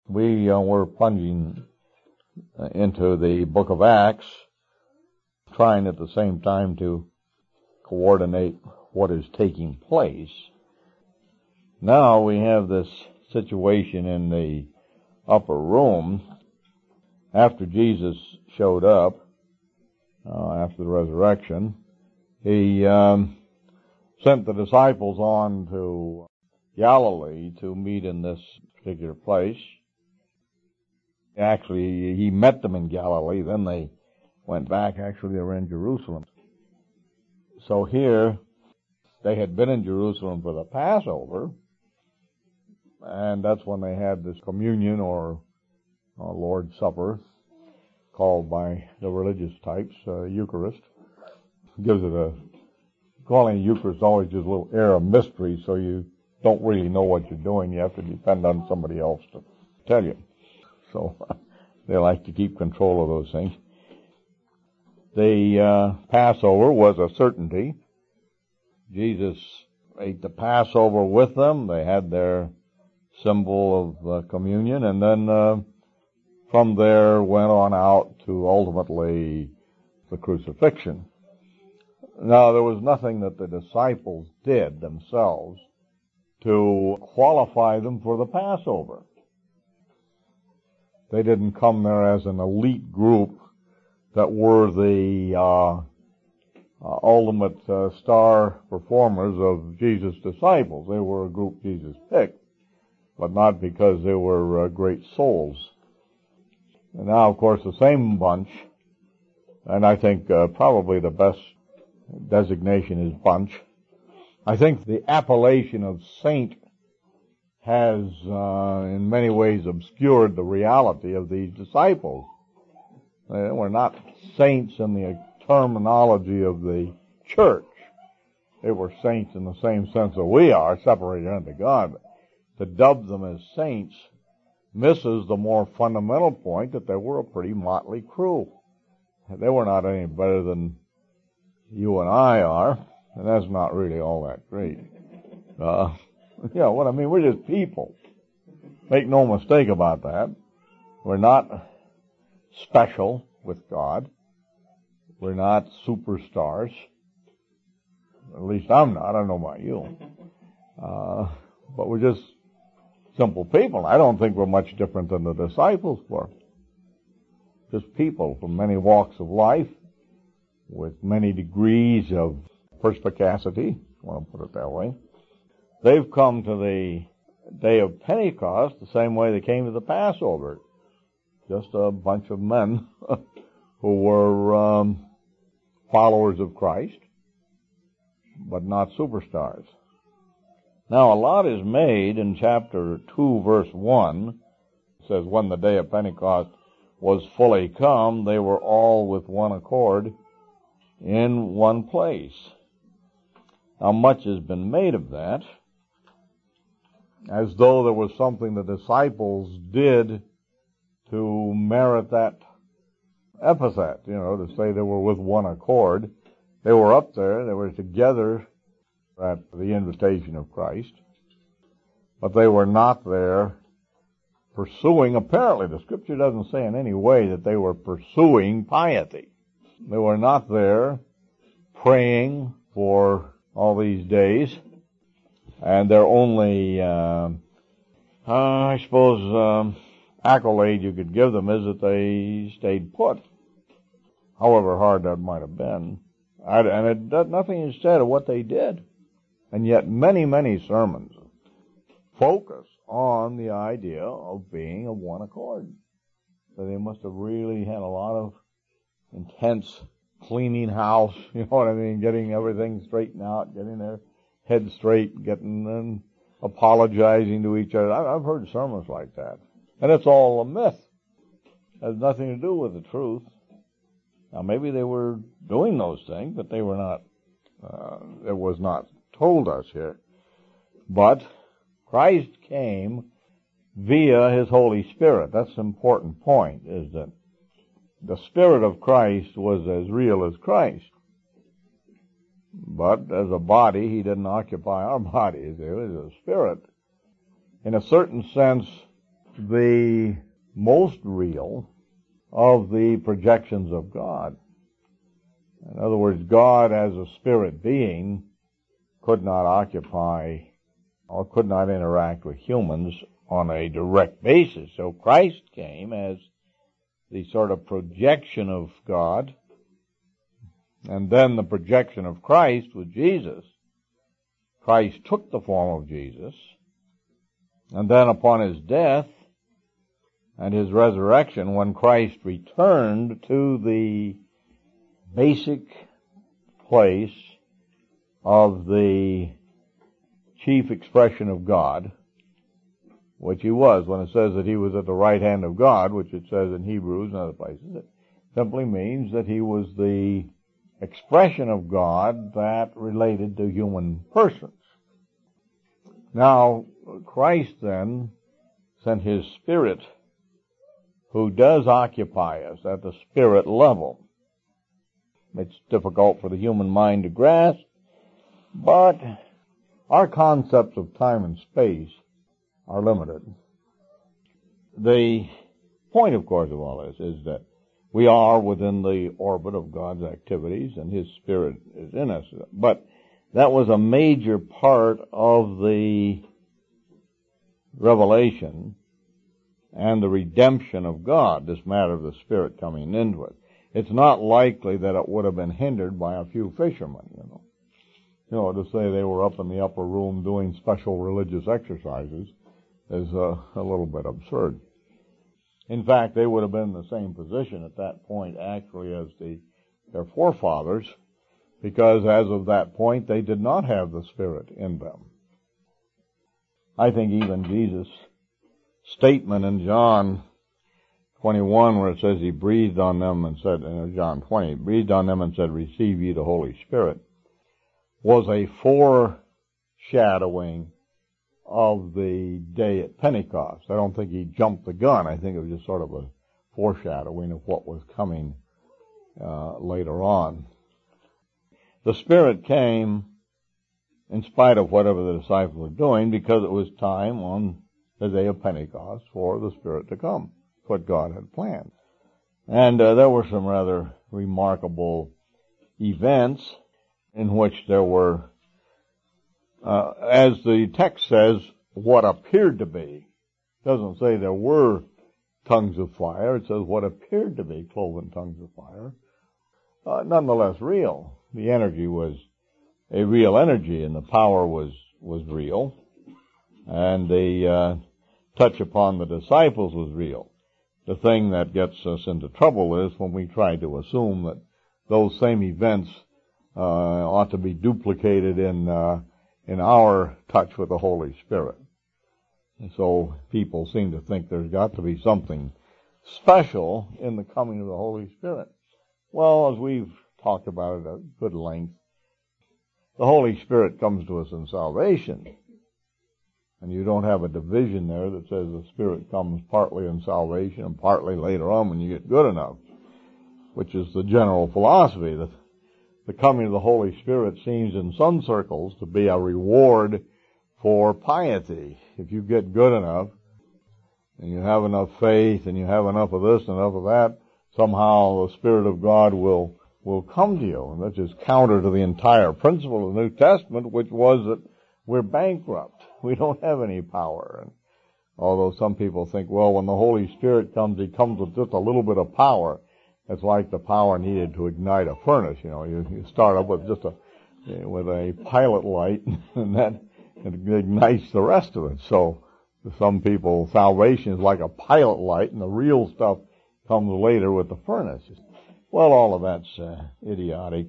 We were plunging into the book of Acts, trying at the same time to coordinate what is taking place. Now we have this situation in the upper room. After Jesus showed up, after the resurrection, he sent the disciples on to Galilee to meet in this particular place. Actually, he met them in Galilee, then they went back. Actually, they were in Jerusalem. So here, they had been in Jerusalem for the Passover, and that's when they had this communion or Lord's Supper, called by the religious types, Eucharist. Calling it Eucharist always gives a little air of mystery, so you don't really know what you're doing. You have to depend on somebody else to tell you. So they like to keep control of those things. The Passover was a certainty. Jesus ate the Passover with them. They had their symbol of communion, and then from there went on out to ultimately the crucifixion. Now, there was nothing that the disciples did themselves to qualify them for the Passover. They didn't come there as an elite group that were the ultimate star performers of Jesus' disciples. They were a group Jesus picked, but not because they were great souls. And now, of course, the same bunch, and I think probably the best designation is bunch. I think the appellation of saint has in many ways obscured the reality of these disciples. They were not saints in the terminology of the church. They were saints in the same sense that we are, separated unto God. But to dub them as saints misses the more fundamental point that they were a pretty motley crew. They were not any better than you and I are, and that's not really all that great. You know what I mean? We're just people. Make no mistake about that. We're not special with God. We're not superstars. At least I'm not. I don't know about you. But we're just simple people. I don't think we're much different than the disciples were. Just people from many walks of life with many degrees of perspicacity, if you want to put it that way. They've come to the day of Pentecost the same way they came to the Passover. Just a bunch of men who were followers of Christ, but not superstars. Now, a lot is made in chapter 2, verse 1. It says, when the day of Pentecost was fully come, they were all with one accord in one place. Now, much has been made of that, as though there was something the disciples did to merit that epithet, to say they were with one accord. They were up there, they were together at the invitation of Christ, but they were not there pursuing, apparently the scripture doesn't say in any way that they were pursuing piety. They were not there praying for all these days, and their only, accolade you could give them is that they stayed put, however hard that might have been. And nothing is said of what they did. And yet many, many sermons focus on the idea of being of one accord. So they must have really had a lot of intense cleaning house, you know what I mean, getting everything straightened out, getting their head straight, getting them apologizing to each other. I've heard sermons like that. And it's all a myth. It has nothing to do with the truth. Now, maybe they were doing those things, but they were not, it was not told us here. But Christ came via His Holy Spirit. That's an important point, is that the Spirit of Christ was as real as Christ. But as a body, He didn't occupy our bodies. It was a spirit. In a certain sense, the most real of the projections of God. In other words, God as a spirit being could not occupy or could not interact with humans on a direct basis. So Christ came as the sort of projection of God, and then the projection of Christ was Jesus. Christ took the form of Jesus, and then upon his death and his resurrection, when Christ returned to the basic place of the chief expression of God, which he was, when it says that he was at the right hand of God, which it says in Hebrews and other places, it simply means that he was the expression of God that related to human persons. Now, Christ then sent his Spirit, who does occupy us at the spirit level. It's difficult for the human mind to grasp, but our concepts of time and space are limited. The point, of course, of all this is that we are within the orbit of God's activities, and his Spirit is in us. But that was a major part of the revelation and the redemption of God, this matter of the Spirit coming into it. It's not likely that it would have been hindered by a few fishermen, to say they were up in the upper room doing special religious exercises is a little bit absurd. In fact, they would have been in the same position at that point, actually, as their forefathers, because as of that point, they did not have the Spirit in them. I think even Jesus' statement in John 21, where it says he breathed on them and said, in John 20, breathed on them and said, receive ye the Holy Spirit, was a foreshadowing of the day at Pentecost. I don't think he jumped the gun. I think it was just sort of a foreshadowing of what was coming later on. The Spirit came in spite of whatever the disciples were doing, because it was time on the day of Pentecost for the Spirit to come, what God had planned. And there were some rather remarkable events in which there were, as the text says, what appeared to be. It doesn't say there were tongues of fire. It says what appeared to be cloven tongues of fire. Nonetheless real. The energy was a real energy, and the power was real. And the touch upon the disciples was real. The thing that gets us into trouble is when we try to assume that those same events ought to be duplicated in our touch with the Holy Spirit. And so people seem to think there's got to be something special in the coming of the Holy Spirit. Well, as we've talked about it at good length, the Holy Spirit comes to us in salvation. And you don't have a division there that says the Spirit comes partly in salvation and partly later on when you get good enough, which is the general philosophy. That the coming of the Holy Spirit seems in some circles to be a reward for piety. If you get good enough, and you have enough faith, and you have enough of this and enough of that, somehow the Spirit of God will come to you. And that's just counter to the entire principle of the New Testament, which was that we're bankrupt. We don't have any power. And although some people think, well, when the Holy Spirit comes, he comes with just a little bit of power. It's like the power needed to ignite a furnace. You start up with just with a pilot light, and that ignites the rest of it. So to some people, salvation is like a pilot light, and the real stuff comes later with the furnace. Well, all of that's idiotic.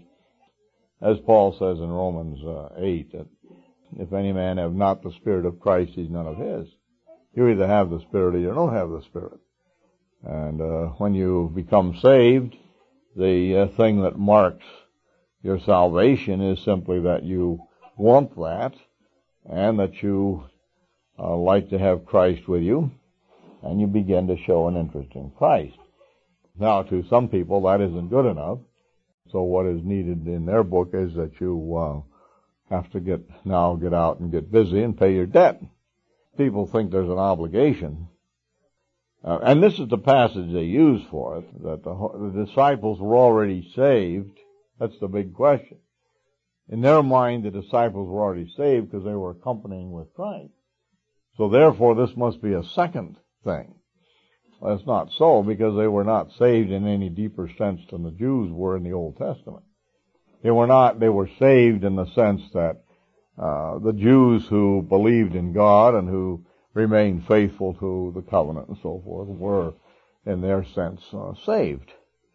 As Paul says in Romans 8, that if any man have not the Spirit of Christ, he's none of his. You either have the Spirit or you don't have the Spirit. And when you become saved, the thing that marks your salvation is simply that you want that, and that you like to have Christ with you, and you begin to show an interest in Christ. Now, to some people, that isn't good enough. So what is needed in their book is that you have to get out and get busy and pay your debt. People think there's an obligation And this is the passage they use for it, that the disciples were already saved. That's the big question. In their mind, the disciples were already saved because they were accompanying with Christ. So therefore, this must be a second thing. Well, it's not so, because they were not saved in any deeper sense than the Jews were in the Old Testament. They were saved in the sense that the Jews who believed in God and who remained faithful to the covenant and so forth were, in their sense, saved.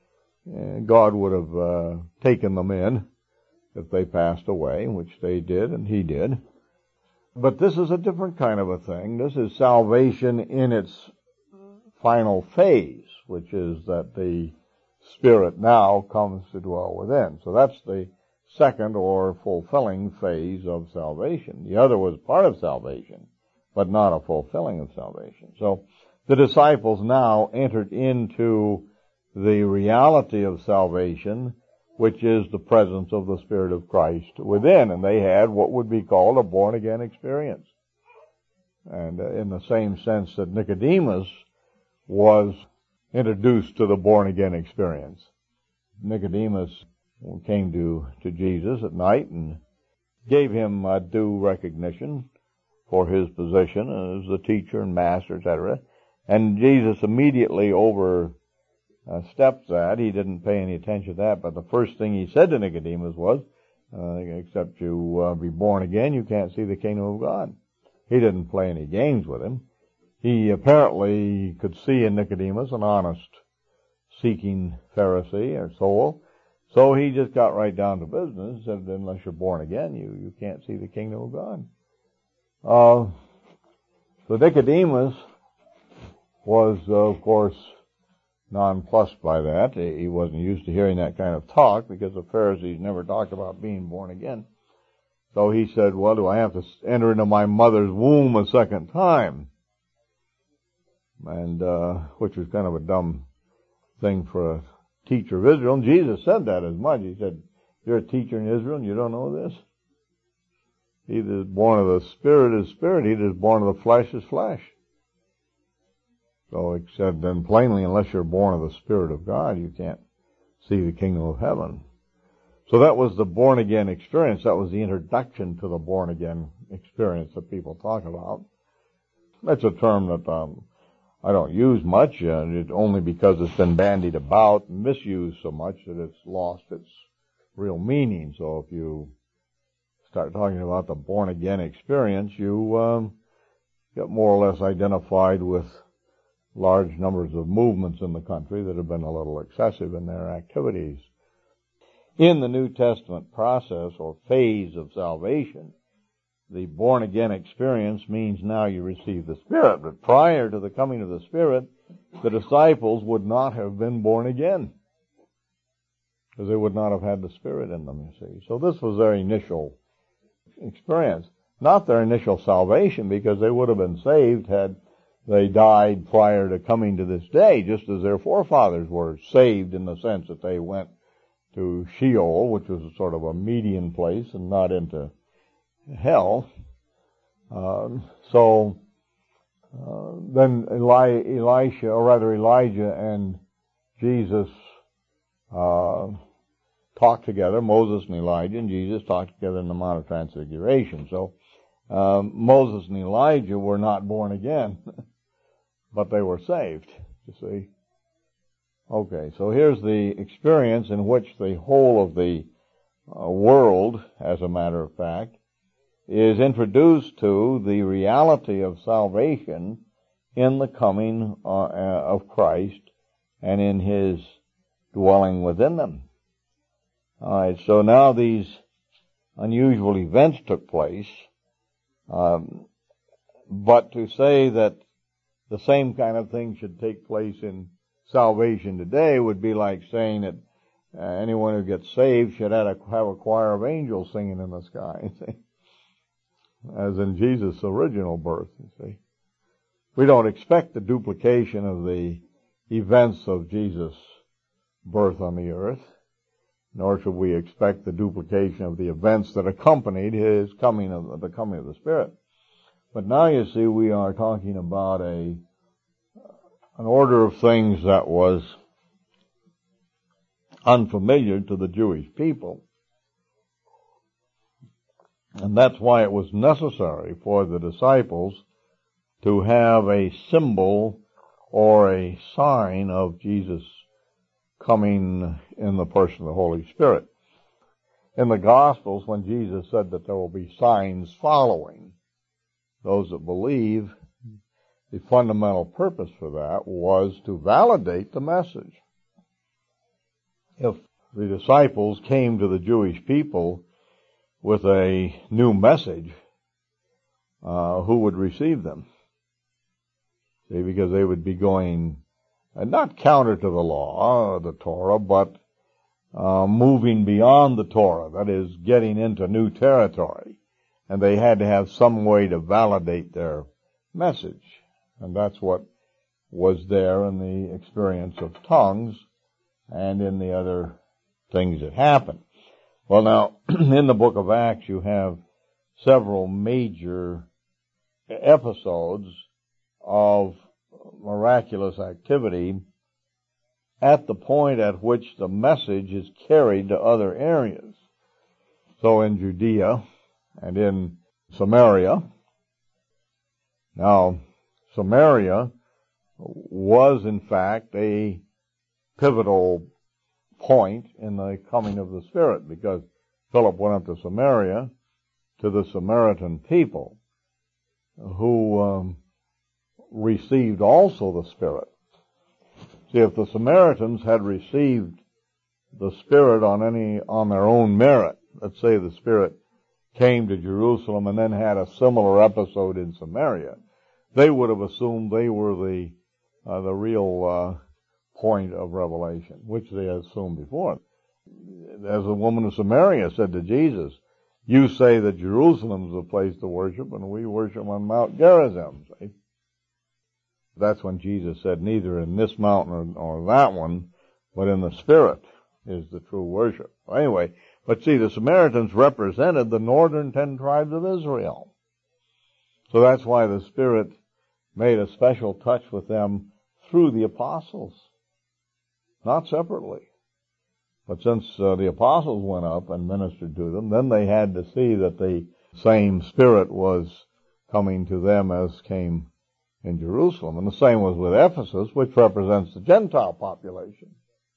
God would have taken them in if they passed away, which they did, and He did. But this is a different kind of a thing. This is salvation in its final phase, which is that the Spirit now comes to dwell within. So that's the second or fulfilling phase of salvation. The other was part of salvation, but not a fulfilling of salvation. So the disciples now entered into the reality of salvation, which is the presence of the Spirit of Christ within, and they had what would be called a born-again experience. And in the same sense that Nicodemus was introduced to the born-again experience. Nicodemus came to Jesus at night and gave him due recognition for his position as the teacher and master, etc. And Jesus immediately overstepped that. He didn't pay any attention to that, but the first thing he said to Nicodemus was, except you be born again, you can't see the kingdom of God. He didn't play any games with him. He apparently could see in Nicodemus an honest, seeking Pharisee or soul. So he just got right down to business and said, unless you're born again, you can't see the kingdom of God. So Nicodemus was, of course, nonplussed by that. He wasn't used to hearing that kind of talk because the Pharisees never talked about being born again. So he said, well, do I have to enter into my mother's womb a second time? And which was kind of a dumb thing for a teacher of Israel. And Jesus said that as much. He said, you're a teacher in Israel and you don't know this? He that is born of the Spirit is spirit. He that is born of the flesh is flesh. So he said then plainly, unless you're born of the Spirit of God, you can't see the kingdom of heaven. So that was the born-again experience. That was the introduction to the born-again experience that people talk about. That's a term that I don't use much, only because it's been bandied about and misused so much that it's lost its real meaning. So if you start talking about the born-again experience, you get more or less identified with large numbers of movements in the country that have been a little excessive in their activities. In the New Testament process or phase of salvation, the born-again experience means now you receive the Spirit. But prior to the coming of the Spirit, the disciples would not have been born again, because they would not have had the Spirit in them, you see. So this was their initial experience. Not their initial salvation, because they would have been saved had they died prior to coming to this day, just as their forefathers were saved in the sense that they went to Sheol, which was sort of a median place, and not into hell. Then Elijah and Jesus talked together. Moses and Elijah and Jesus talked together in the Mount of Transfiguration. So Moses and Elijah were not born again, but they were saved, you see. Okay, so here's the experience in which the whole of the world, as a matter of fact, is introduced to the reality of salvation in the coming of Christ and in His dwelling within them. All right, so now these unusual events took place, but to say that the same kind of thing should take place in salvation today would be like saying that anyone who gets saved should have a choir of angels singing in the sky, you see, as in Jesus' original birth, you see. We don't expect the duplication of the events of Jesus' birth on the earth, nor should we expect the duplication of the events that accompanied His coming of the Spirit. But now you see we are talking about an order of things that was unfamiliar to the Jewish people. And that's why it was necessary for the disciples to have a symbol or a sign of Jesus coming in the person of the Holy Spirit. In the Gospels, when Jesus said that there will be signs following those that believe, the fundamental purpose for that was to validate the message. If the disciples came to the Jewish people with a new message, who would receive them? See, because they would be going, not counter to the law, the Torah, but moving beyond the Torah, that is, getting into new territory. And they had to have some way to validate their message. And that's what was there in the experience of tongues and in the other things that happened. Well, now, in the book of Acts, you have several major episodes of miraculous activity at the point at which the message is carried to other areas. So in Judea and in Samaria. Now, Samaria was in fact a pivotal point in the coming of the Spirit, because Philip went up to Samaria, to the Samaritan people, who received also the Spirit. See, if the Samaritans had received the Spirit on their own merit, let's say the Spirit came to Jerusalem and then had a similar episode in Samaria, they would have assumed they were the real point of revelation, which they had assumed before. As the woman of Samaria said to Jesus, "You say that Jerusalem is the place to worship, and we worship on Mount Gerizim." See? That's when Jesus said, "Neither in this mountain or that one, but in the Spirit is the true worship." Anyway, but see, the Samaritans represented the northern 10 tribes of Israel. So that's why the Spirit made a special touch with them through the apostles, not separately. But since the apostles went up and ministered to them, then they had to see that the same Spirit was coming to them as came in Jerusalem. And the same was with Ephesus, which represents the Gentile population.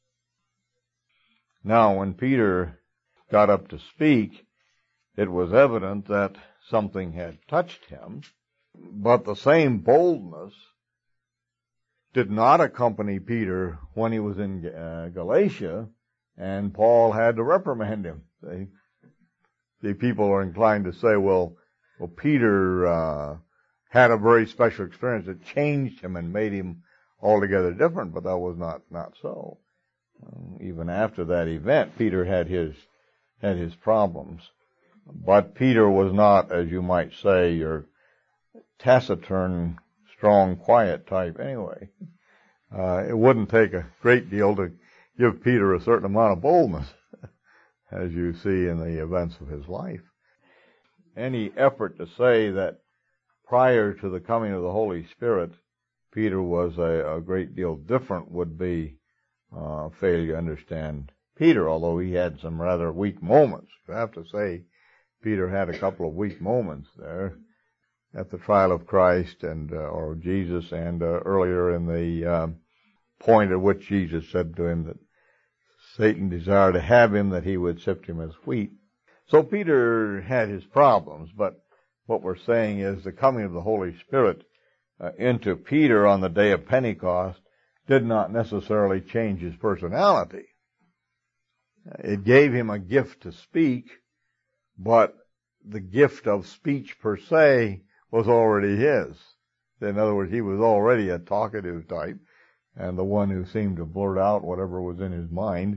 Now, when Peter got up to speak, it was evident that something had touched him, but the same boldness did not accompany Peter when he was in Galatia, and Paul had to reprimand him. The people are inclined to say, well, Peter had a very special experience that changed him and made him altogether different, but that was not so. Even after that event, Peter had his problems. But Peter was not, as you might say, your taciturn, strong, quiet type anyway. It wouldn't take a great deal to give Peter a certain amount of boldness, as you see in the events of his life. Any effort to say that prior to the coming of the Holy Spirit, Peter was a great deal different would be failure to understand Peter, although he had some rather weak moments. I have to say, Peter had a couple of weak moments there at the trial of Christ or Jesus, and earlier in the point at which Jesus said to him that Satan desired to have him, that he would sift him as wheat. So Peter had his problems, but what we're saying is the coming of the Holy Spirit into Peter on the day of Pentecost did not necessarily change his personality. It gave him a gift to speak, but the gift of speech per se was already his. In other words, he was already a talkative type, and the one who seemed to blurt out whatever was in his mind.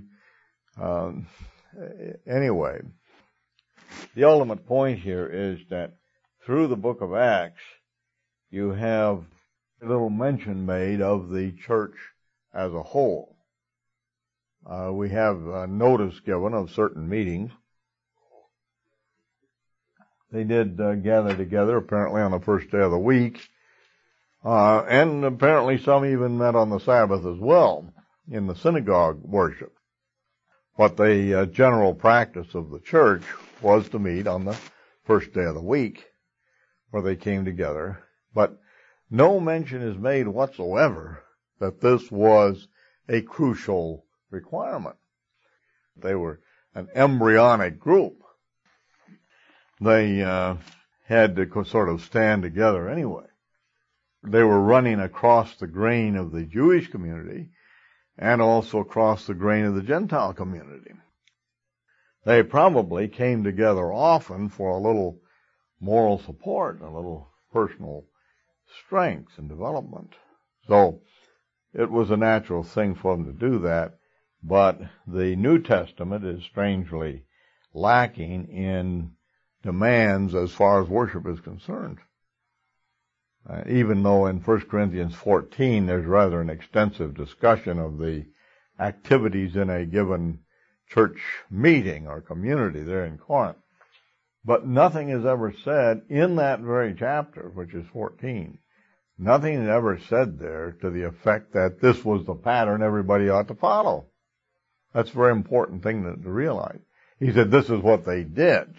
Anyway, the ultimate point here is that through the book of Acts, you have a little mention made of the church as a whole. We have notice given of certain meetings. They did gather together apparently on the first day of the week And apparently some even met on the Sabbath as well in the synagogue worship. But the general practice of the church was to meet on the first day of the week, where they came together. But no mention is made whatsoever that this was a crucial requirement. They were an embryonic group. They had to sort of stand together anyway. They were running across the grain of the Jewish community and also across the grain of the Gentile community. They probably came together often for a little moral support, a little personal strength and development. So it was a natural thing for them to do that, but the New Testament is strangely lacking in demands as far as worship is concerned. Even though in 1 Corinthians 14 there's rather an extensive discussion of the activities in a given church meeting or community there in Corinth. But nothing is ever said in that very chapter, which is 14. Nothing is ever said there to the effect that this was the pattern everybody ought to follow. That's a very important thing to realize. He said this is what they did.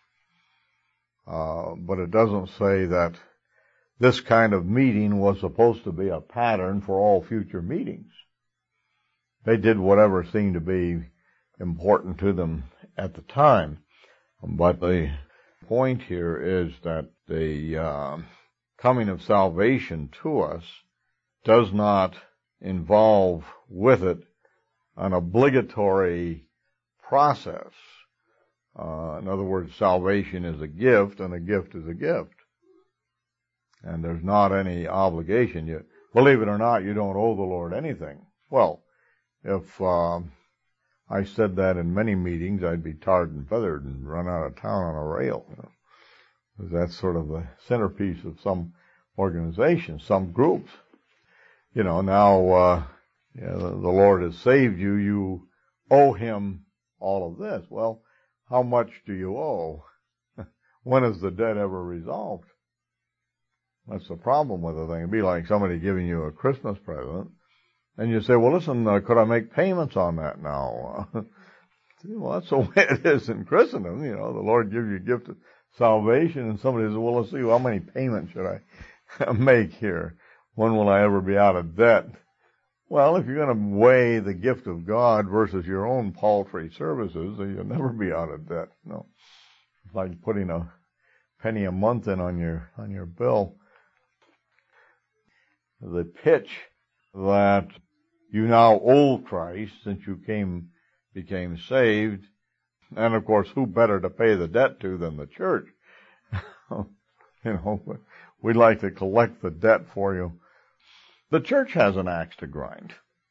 But it doesn't say that this kind of meeting was supposed to be a pattern for all future meetings. They did whatever seemed to be important to them at the time. But the point here is that the coming of salvation to us does not involve with it an obligatory process. In other words, salvation is a gift, and a gift is a gift. And there's not any obligation. You, believe it or not, you don't owe the Lord anything. Well, if I said that in many meetings, I'd be tarred and feathered and run out of town on a rail. That's sort of the centerpiece of some organizations, some groups. Now the Lord has saved you. You owe Him all of this. Well, how much do you owe? When is the debt ever resolved? That's the problem with the thing. It'd be like somebody giving you a Christmas present, and you say, well, listen, could I make payments on that now? Well, that's the way it is in Christendom. The Lord gives you a gift of salvation, and somebody says, well, let's see, how many payments should I make here? When will I ever be out of debt? Well, if you're going to weigh the gift of God versus your own paltry services, you'll never be out of debt. No. It's like putting a penny a month in on your bill. The pitch that you now owe Christ since you became saved, and of course, who better to pay the debt to than the church? We'd like to collect the debt for you. The church has an axe to grind.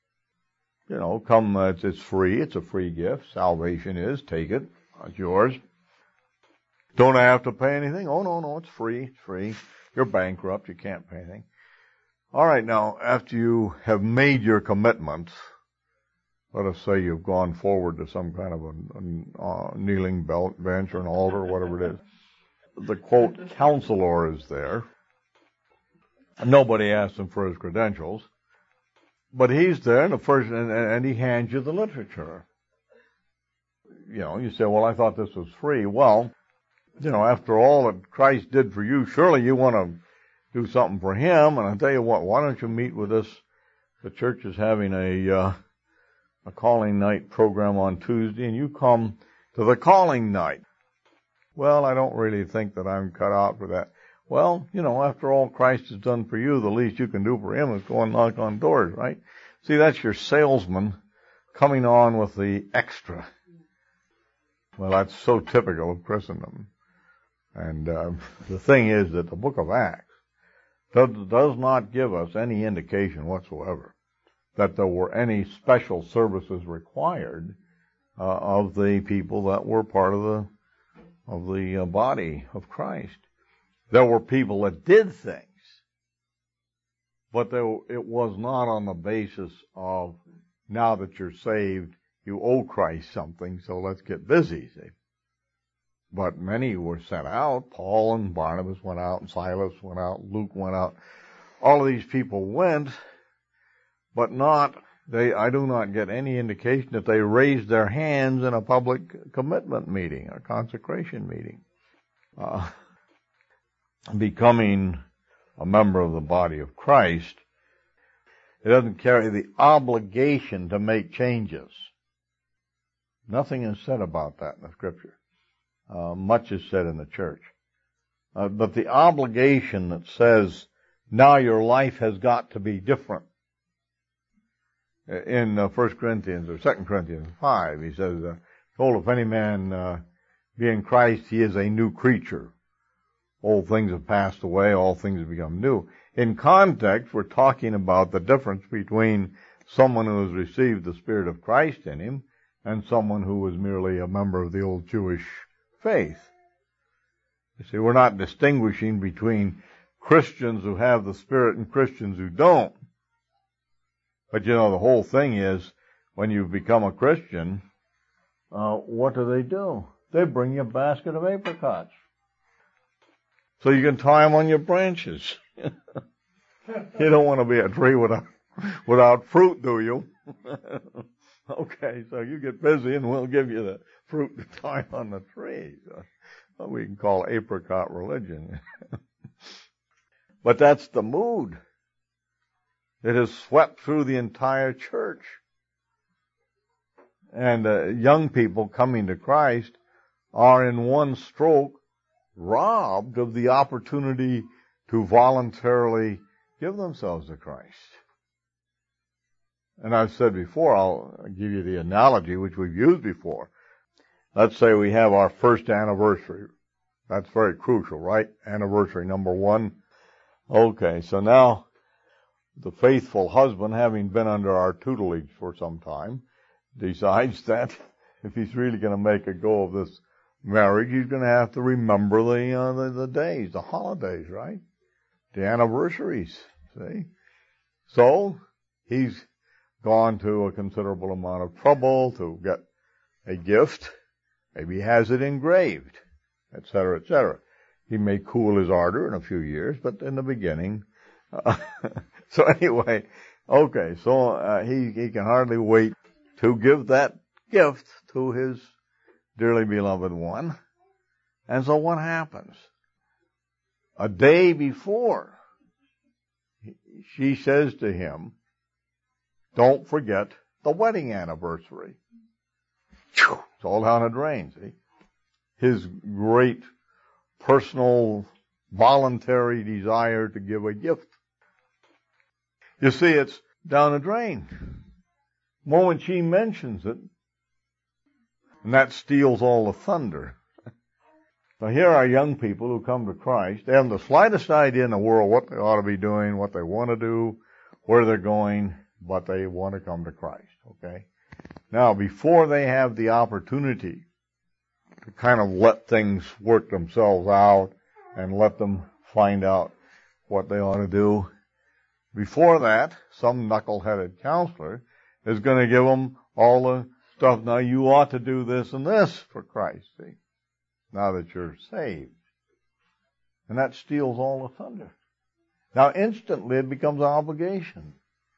It's free. It's a free gift. Salvation is. Take it. It's yours. Don't I have to pay anything? Oh, no, it's free. It's free. You're bankrupt. You can't pay anything. All right, now, after you have made your commitment, let us say you've gone forward to some kind of a kneeling bench or an altar or whatever it is. The, quote, counselor is there. Nobody asks him for his credentials. But he's there, and he hands you the literature. You say, well, I thought this was free. Well, after all that Christ did for you, surely you want to do something for Him. And I tell you what, why don't you meet with us? The church is having a calling night program on Tuesday, and you come to the calling night. Well, I don't really think that I'm cut out for that. Well, after all Christ has done for you, the least you can do for Him is go and knock on doors, right? See, that's your salesman coming on with the extra. Well, that's so typical of Christendom. And the thing is that the book of Acts does not give us any indication whatsoever that there were any special services required of the people that were part of the body of Christ. There were people that did things, but it was not on the basis of, now that you're saved, you owe Christ something, so let's get busy. See? But many were sent out. Paul and Barnabas went out, and Silas went out, Luke went out. all of these people went, but I do not get any indication that they raised their hands in a public commitment meeting, a consecration meeting. Becoming a member of the body of Christ, it doesn't carry the obligation to make changes. Nothing is said about that in the Scripture. Much is said in the church. But the obligation that says, now your life has got to be different. In 1 Corinthians or 2 Corinthians 5, he says, told if any man be in Christ, he is a new creature. Old things have passed away, all things have become new. In context, we're talking about the difference between someone who has received the Spirit of Christ in him and someone who was merely a member of the old Jewish faith. You see, we're not distinguishing between Christians who have the Spirit and Christians who don't. But the whole thing is, when you become a Christian, what do? They bring you a basket of apricots. So you can tie them on your branches. You don't want to be a tree without fruit, do you? Okay, so you get busy and we'll give you the fruit to tie on the tree. So, what we can call apricot religion. But that's the mood. It has swept through the entire church. And young people coming to Christ are in one stroke robbed of the opportunity to voluntarily give themselves to Christ. And I've said before, I'll give you the analogy which we've used before. Let's say we have our first anniversary. That's very crucial, right? Anniversary number 1. Okay, so now the faithful husband, having been under our tutelage for some time, decides that if he's really going to make a go of this marriage, he's going to have to remember the days, the holidays, right? The anniversaries, see? So he's gone to a considerable amount of trouble to get a gift. Maybe he has it engraved, etc., etc. He may cool his ardor in a few years, but in the beginning. So anyway, okay, so he can hardly wait to give that gift to his dearly beloved one. And so what happens? A day before, she says to him, don't forget the wedding anniversary. It's all down the drain, see? His great personal, voluntary desire to give a gift. You see, it's down the drain. The moment she mentions it, and that steals all the thunder. Now here are young people who come to Christ. They haven't the slightest idea in the world what they ought to be doing, what they want to do, where they're going, but they want to come to Christ, okay? Now, before they have the opportunity to kind of let things work themselves out and let them find out what they ought to do, before that, some knuckle-headed counselor is going to give them all the stuff. Now, you ought to do this and this for Christ, see, now that you're saved. And that steals all the thunder. Now, instantly, it becomes an obligation.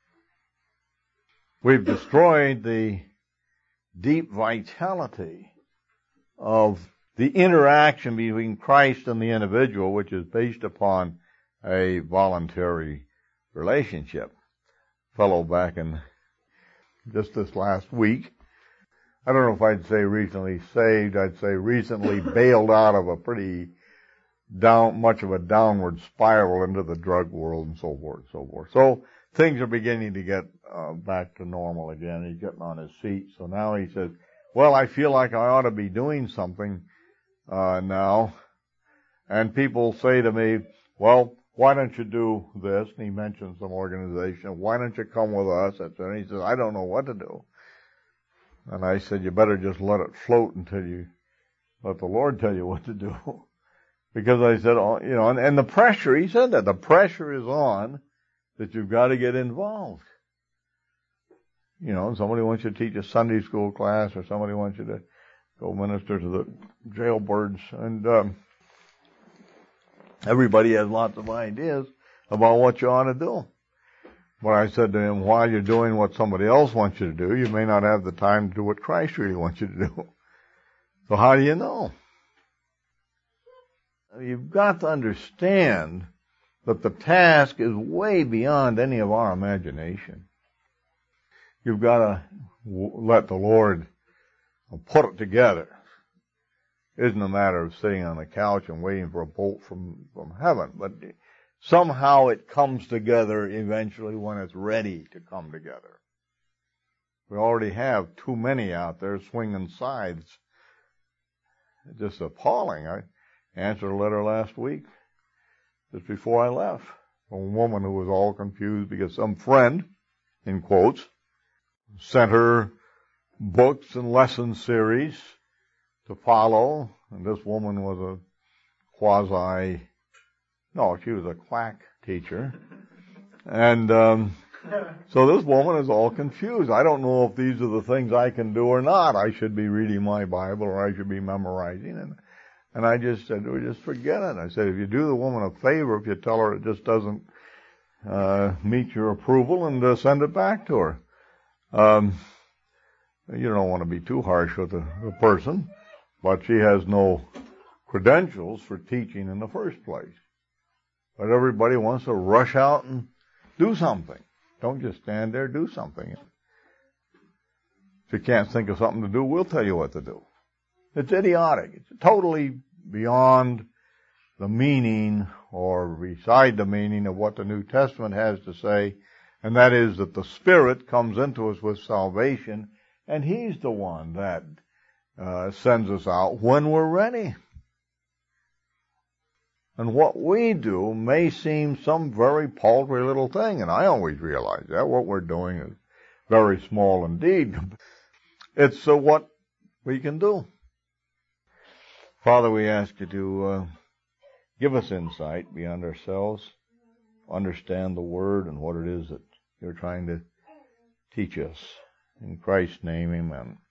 We've destroyed the deep vitality of the interaction between Christ and the individual, which is based upon a voluntary relationship. Fellow back in just this last week, I don't know if I'd say recently saved, I'd say recently bailed out of a pretty much of a downward spiral into the drug world and so forth, so forth. So things are beginning to get back to normal again. He's getting on his feet. So now he says, well, I feel like I ought to be doing something now. And people say to me, well, why don't you do this? And he mentions some organization. Why don't you come with us? And he says, I don't know what to do. And I said, you better just let it float until you let the Lord tell you what to do. Because I said, and the pressure, he said that, the pressure is on that you've got to get involved. Somebody wants you to teach a Sunday school class, or somebody wants you to go minister to the jailbirds, and everybody has lots of ideas. about what you ought to do. But I said to him, while you're doing what somebody else wants you to do, you may not have the time to do what Christ really wants you to do. So how do you know? You've got to understand that the task is way beyond any of our imagination. You've got to let the Lord put it together. It isn't a matter of sitting on the couch and waiting for a bolt from heaven, but somehow it comes together eventually when it's ready to come together. We already have too many out there swinging sides. It's just appalling. I answered a letter last week, just before I left, from a woman who was all confused because some friend, in quotes, sent her books and lesson series to follow, and this woman was a she was a quack teacher. And so this woman is all confused. I don't know if these are the things I can do or not. I should be reading my Bible or I should be memorizing. And I just said, well, just forget it. I said, if you do the woman a favor, if you tell her it just doesn't meet your approval, and send it back to her. You don't want to be too harsh with the person, but she has no credentials for teaching in the first place. But everybody wants to rush out and do something. Don't just stand there, do something. If you can't think of something to do, we'll tell you what to do. It's idiotic. It's totally beyond the meaning or beside the meaning of what the New Testament has to say, and that is that the Spirit comes into us with salvation, and He's the one that sends us out when we're ready. And what we do may seem some very paltry little thing, and I always realize that what we're doing is very small indeed. It's what we can do. Father, we ask you to give us insight beyond ourselves, understand the Word and what it is that you're trying to teach us. In Christ's name, amen.